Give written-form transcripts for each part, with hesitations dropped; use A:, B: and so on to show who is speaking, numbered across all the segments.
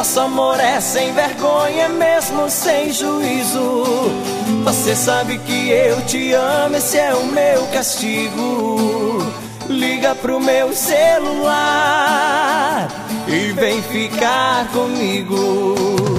A: nosso amor é sem vergonha, mesmo sem juízo. Você sabe que eu te amo, esse é o meu castigo. Liga pro meu celular e vem ficar comigo.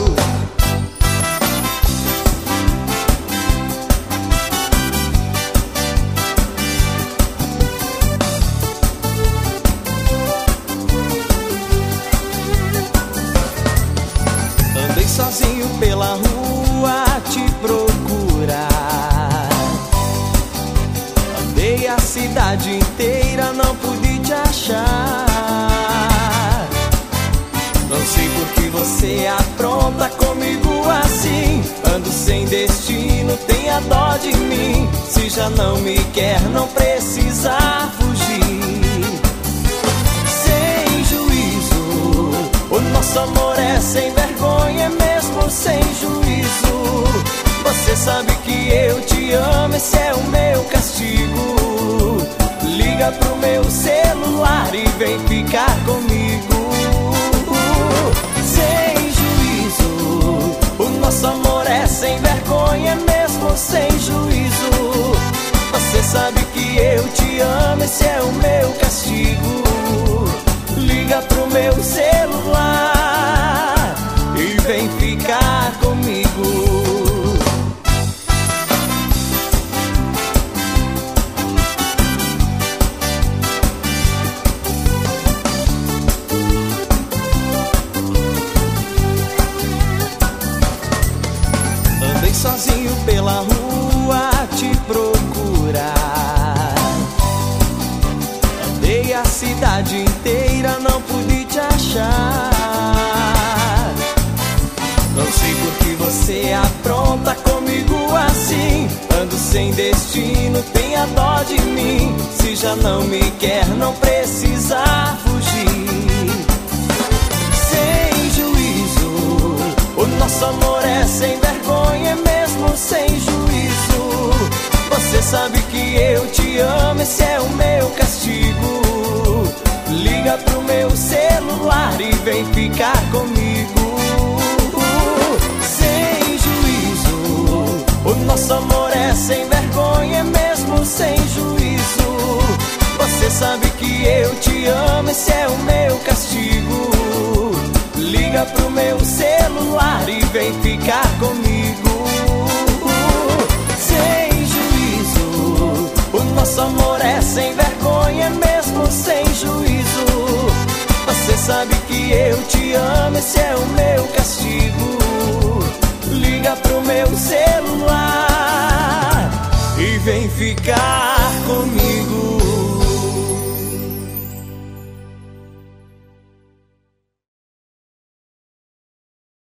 A: Andei sozinho pela rua a te procurar. Andei a cidade inteira, não pude te achar. Não sei por que você apronta comigo assim. Ando sem destino, tenha dó de mim. Se já não me quer, não precisa fugir. Sem juízo, o nosso amor é sem vergonha, mesmo sem juízo. Você sabe que eu te amo, esse é o meu castigo. Liga pro meu celular e vem ficar comigo. Sem juízo, o nosso amor é sem vergonha, mesmo sem juízo. Você sabe que eu te amo, esse é o meu castigo. Liga pro meu celular e vem ficar comigo. Andei sozinho pela rua a te procurar. Andei a cidade inteira, não pude te achar. Não sei por que você apronta comigo assim. Ando sem destino, tenha dó de mim. Se já não me quer, não precisa fugir. Sem juízo, o nosso amor é sem vergonha, mesmo sem juízo. Você sabe que eu te amo, esse é o meu castigo. Liga pro meu celular e vem ficar comigo. Sem juízo, o nosso amor é sem vergonha, mesmo sem juízo. Você sabe que eu te amo, esse é o meu castigo. Liga pro meu celular e vem ficar comigo. Sem juízo, o nosso amor é sem vergonha, mesmo sem juízo. Você sabe que eu te amo, esse é o meu castigo. Liga pro meu celular e vem ficar comigo.